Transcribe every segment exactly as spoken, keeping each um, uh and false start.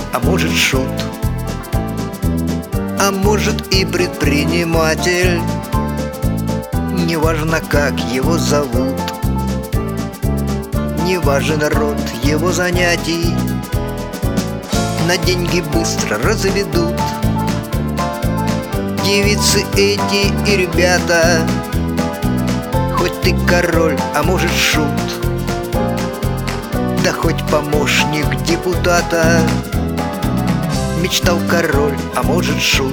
а может шут, а может и предприниматель. Неважно, как его зовут, не важен род его занятий, на деньги быстро разведут девицы эти и ребята. Хоть ты король, а может шут, да хоть помощник депутата. Мечтал король, а может шут,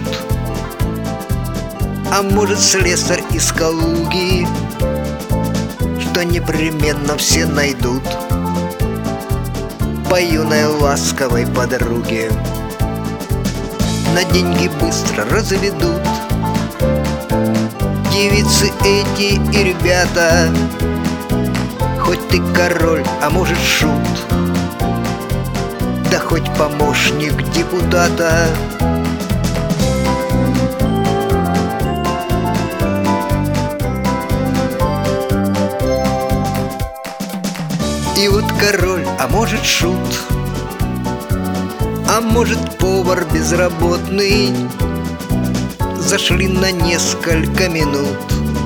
а может слесарь из Калуги, что непременно все найдут по юной ласковой подруге. На деньги быстро разведут девицы эти и ребята. Хоть ты король, а может шут, да хоть помощник депутата. И вот король, а может шут, а может повар безработный, зашли на несколько минут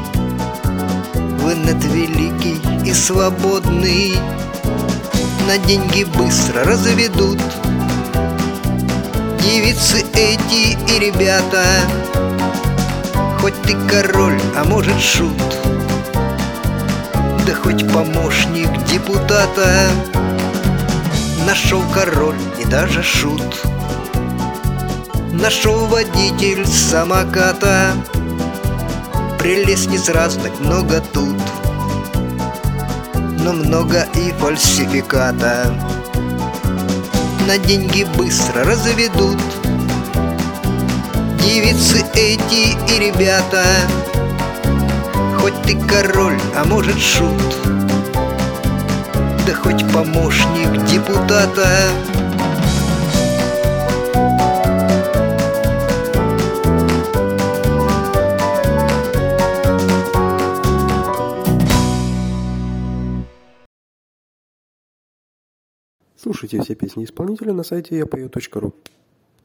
в инет великий и свободный. На деньги быстро разведут девицы эти и ребята. Хоть ты король, а может шут, да хоть помощник депутата. Нашел король и даже шут, нашел водитель самоката. Прелестниц разных много тут, но много и фальсификата. На деньги быстро разведут девицы эти и ребята. Хоть ты король, а может шут, да хоть помощник депутата. Слушайте все песни исполнителя на сайте я пою точка ру.